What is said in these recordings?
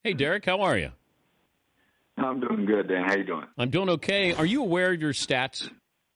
Hey, Derek, how are you? I'm doing good, Dan. How you doing? I'm doing okay. Are you aware of your stats?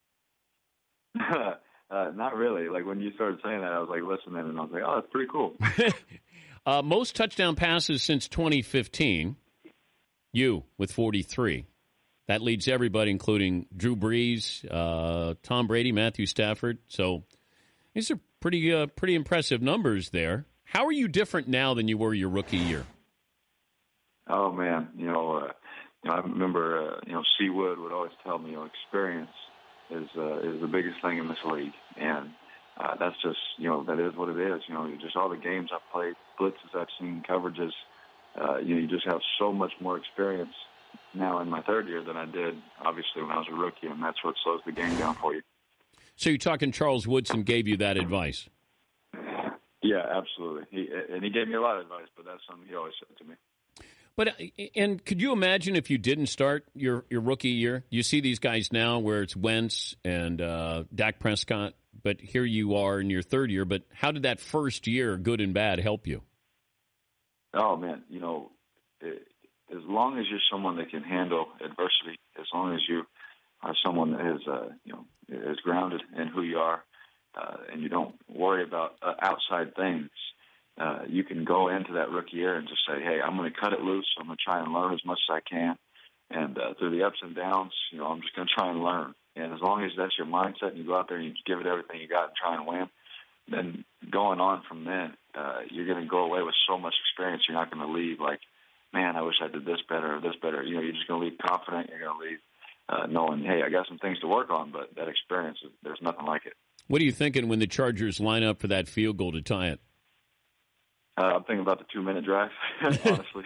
Not really. Like when you started saying that, I was like listening, and I was like, "Oh, that's pretty cool." Most touchdown passes since 2015. You with 43. That leads everybody, including Drew Brees, Tom Brady, Matthew Stafford. So these are pretty impressive numbers there. How are you different now than you were your rookie year? Oh man, I remember Seawood would always tell me, experience is the biggest thing in this league, and that's just that is what it is. Just all the games I've played, blitzes I've seen, coverages. You just have so much more experience now in my third year than I did obviously when I was a rookie, and that's what slows the game down for you. So you're talking Charles Woodson gave you that advice? Yeah, absolutely. He gave me a lot of advice, but that's something he always said to me. But and could you imagine if you didn't start your rookie year? You see these guys now where it's Wentz and Dak Prescott, but here you are in your third year. But how did that first year, good and bad, help you? Oh man, as long as you're someone that can handle adversity, as long as you are someone that is grounded in who you are, and you don't worry about outside things. You can go into that rookie year and just say, hey, I'm going to cut it loose. I'm going to try and learn as much as I can. And through the ups and downs, I'm just going to try and learn. And as long as that's your mindset and you go out there and you give it everything you got and try and win, then going on from then, you're going to go away with so much experience. You're not going to leave like, man, I wish I did this better or this better. You're just going to leave confident. You're going to leave knowing, hey, I got some things to work on, but that experience, there's nothing like it. What are you thinking when the Chargers line up for that field goal to tie it? I'm thinking about the 2-minute drive, honestly.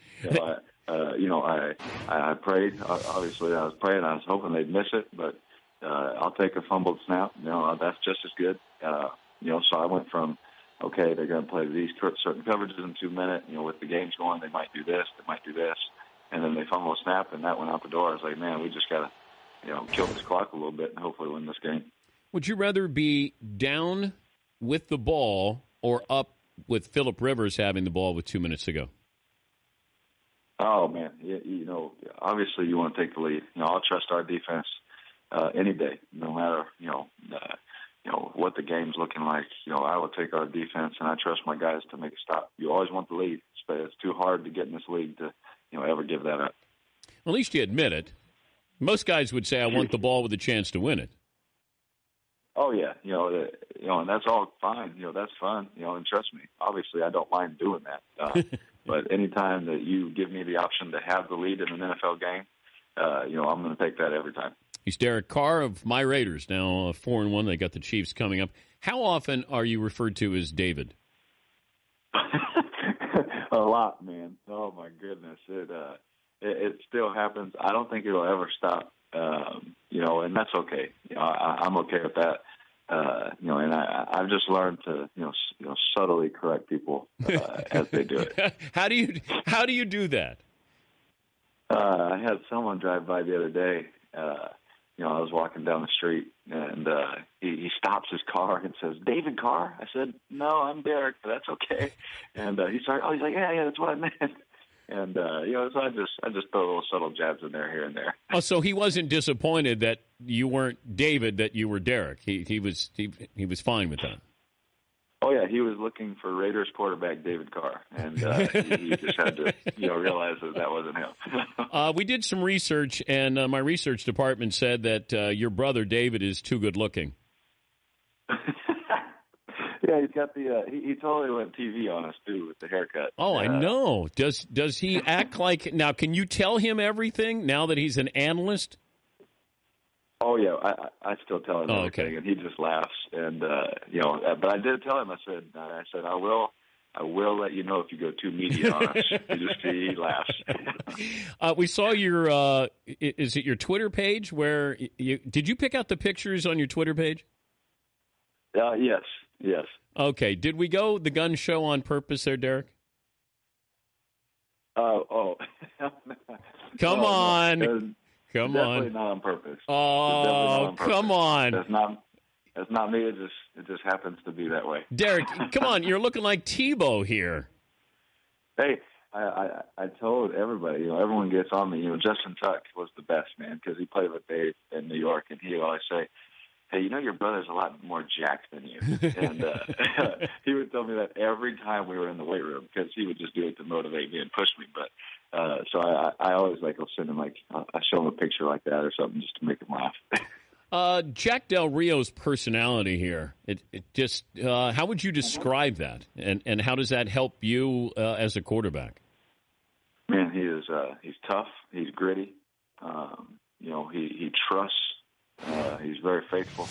I prayed. Obviously, I was praying. I was hoping they'd miss it, but I'll take a fumbled snap. That's just as good. So I went from, okay, they're going to play these certain coverages in 2 minutes. With the games going, they might do this, they might do this. And then they fumble a snap, and that went out the door. I was like, man, we just got to, kill this clock a little bit and hopefully win this game. Would you rather be down with the ball or up with Phillip Rivers having the ball with 2 minutes to go? Oh, man. Obviously you want to take the lead. I'll trust our defense any day, no matter, what the game's looking like. I will take our defense, and I trust my guys to make a stop. You always want the lead. It's too hard to get in this league to, ever give that up. At least you admit it. Most guys would say, I want the ball with a chance to win it. Oh yeah, and that's all fine. That's fun. And trust me, obviously, I don't mind doing that. But anytime that you give me the option to have the lead in an NFL game, I'm going to take that every time. He's Derek Carr of my Raiders. Now 4-1. They got the Chiefs coming up. How often are you referred to as David? A lot, man. Oh my goodness, it still happens. I don't think it'll ever stop. And that's okay. I'm okay with that. And I've just learned to, subtly correct people as they do it. How do you do that? I had someone drive by the other day. I was walking down the street, and he stops his car and says, "David Carr?" I said, "No, I'm Derek, but that's okay." And he's like, "Yeah, that's what I meant." And so I just throw little subtle jabs in there here and there. Oh, so he wasn't disappointed that you weren't David, that you were Derek. He was fine with that. Oh yeah, he was looking for Raiders quarterback David Carr, and he just had to realize that wasn't him. We did some research, and my research department said that your brother David is too good looking. Yeah, he's got the. He totally went TV on us too with the haircut. Oh, I know. Does he act like now? Can you tell him everything now that he's an analyst? Oh yeah, I still tell him everything, okay. And he just laughs. And but I did tell him. I said I will let you know if you go too media on us. He laughs. We saw your. Is it your Twitter page? Where did you pick out the pictures on your Twitter page? Yes. Okay. Did we go the gun show on purpose there, Derek? Oh. Come on. No, come definitely on. Not on purpose. Oh, come on. That's not me. It just happens to be that way. Derek, come on. You're looking like Tebow here. Hey, I told everybody, everyone gets on me. Justin Tuck was the best, man, because he played with Dave in New York, and he would always say, "Hey, your brother's a lot more jacked than you." And he would tell me that every time we were in the weight room, because he would just do it to motivate me and push me. But so I always I'll send him I show him a picture like that or something just to make him laugh. Jack Del Rio's personality here, it just how would you describe that, and how does that help you as a quarterback? Man, he's tough. He's gritty. He trusts. He's very faithful.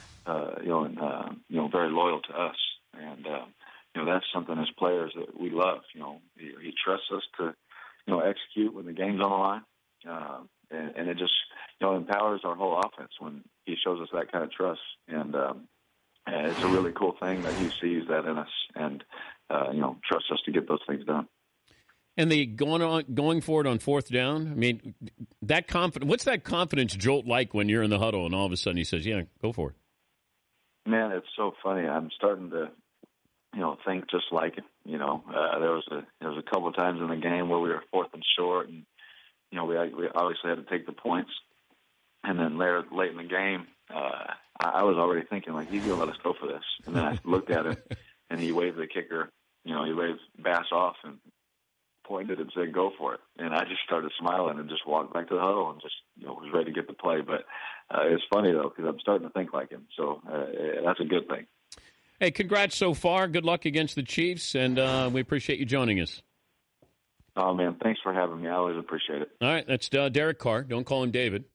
And very loyal to us. And that's something as players that we love. He trusts us to execute when the game's on the line. And it just empowers our whole offense when he shows us that kind of trust. And it's a really cool thing that he sees that in us and trusts us to get those things done. And going for it on fourth down. I mean, that confidence. What's that confidence jolt like when you're in the huddle and all of a sudden he says, "Yeah, go for it"? Man, it's so funny. I'm starting to think just like him. There was a couple of times in the game where we were fourth and short, and we obviously had to take the points. And then late in the game, I was already thinking he's gonna let us go for this. And then I looked at him, and he waved the kicker. He waved Bass off and pointed and said, "Go for it." And I just started smiling and just walked back to the huddle and just, was ready to get the play. But it's funny, though, because I'm starting to think like him. So that's a good thing. Hey, congrats so far. Good luck against the Chiefs, and we appreciate you joining us. Oh, man, thanks for having me. I always appreciate it. All right, that's Derek Carr. Don't call him David.